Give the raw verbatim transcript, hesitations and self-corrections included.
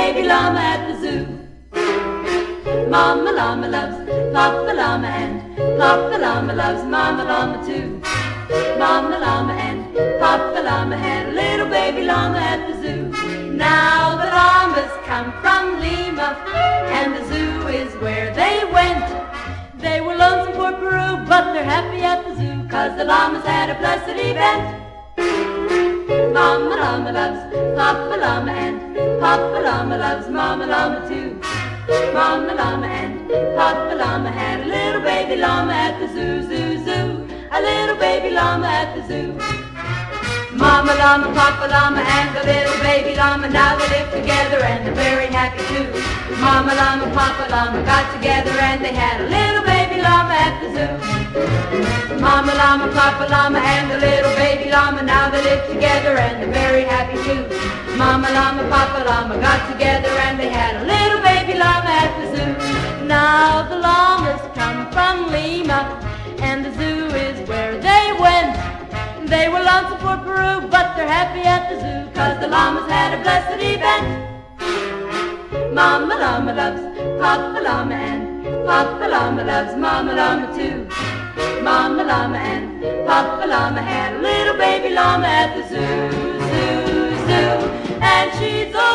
baby llama at the zoo. Mama llama loves Papa llama and Papa llama loves Mama llama too. Mama llama and Papa llama had a little baby llama at the zoo. Now the llamas come from Lima and the zoo is where they went. They were lonesome for Peru, but they're happy at the zoo, 'cause the llamas had a blessed event. Mama llama loves Papa llama and Papa llama loves Mama llama too. Mama llama and Papa llama had a little baby llama at the zoo, zoo, zoo. A little baby llama at the zoo. Mama llama, Papa llama, and the little baby llama, now they live together and they're very happy too. Mama llama, Papa llama got together and they had a little baby llama at the zoo. Mama llama, Papa llama, and the little baby llama, now they live together and they're very happy too. Mama llama, Papa llama got together and they had a little baby llama at the zoo. Now the llamas come from Lima and the zoo is where they went. They were lonesome for Peru, but they're happy at the zoo, 'cause the llamas had a blessed event. Mama llama loves Papa llama and Papa llama loves Mama llama too. Mama llama and Papa llama had a little baby llama at the zoo, zoo, zoo, and she's